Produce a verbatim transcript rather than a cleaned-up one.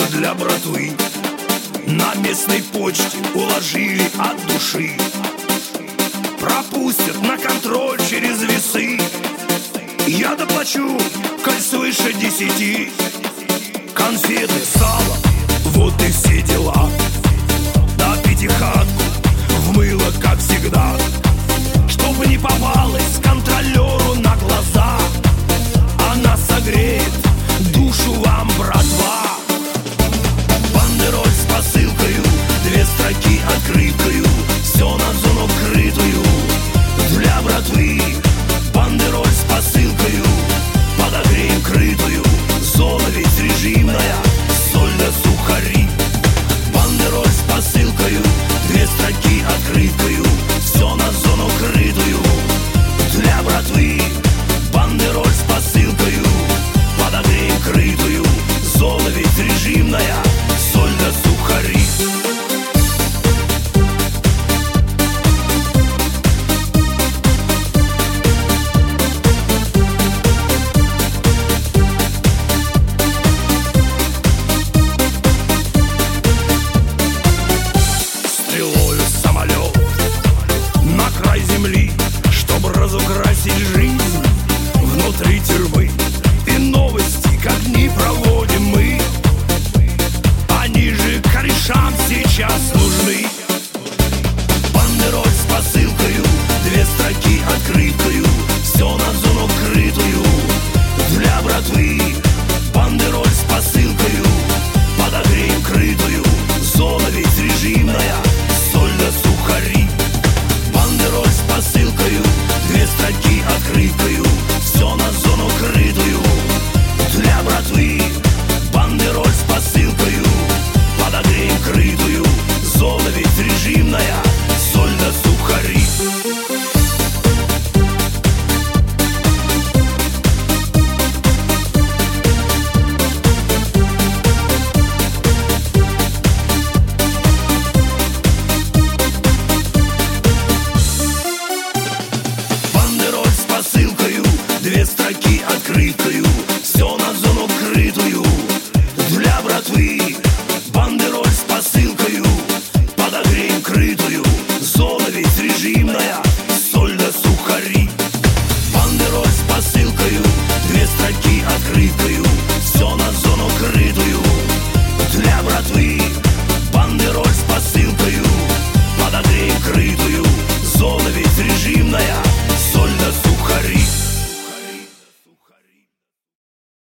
для братвы. На местной почте уложили от души. Пропустят на контроль через весы. Я доплачу, коль свыше десяти. Конфеты, сало, вот и все дела. Да пятихатку в мыло, как всегда, чтобы не попалась контролеру на глаза. Она согреет душу вам, братва. Бандероль с посылкою, две строки открыткою, все на зону крытую для братвы. Бандероль с посылкою, подогреем крытую, зона ведь режимная, соль да сухари. Бандероль с посылкою, две строки открыткою, все на зону крытую для братвы. Бандероль с посылкою, подогреем крытую, зона ведь режимная, соль да сухари. Стрелою самолет на край земли, чтобы разукрасить жизнь внутри тюрьмы. И новости как дни проводим мы, они же корешам сейчас нужны. Бандероль с посылкою, две строки открыткою, все на зону крытую для братвы. Бандероль с посылкою, подогреем крытую, зона ведь режимная, соль да сухари. Бандероль с посылкою, две строки открыткою, все на зону крытую для братвы. Бандероль с посылкою, подогреем крытую, зона ведь режимная, соль да сухари. Бандероль с посылкою, две строки открыткою, все на зону крытую для братвы. Бандероль с посылкою, подогреем крытую, зона ведь режимная, соль да сухари. Бандероль с посылкою, две строки открыткою, все на зону крытую для братвы.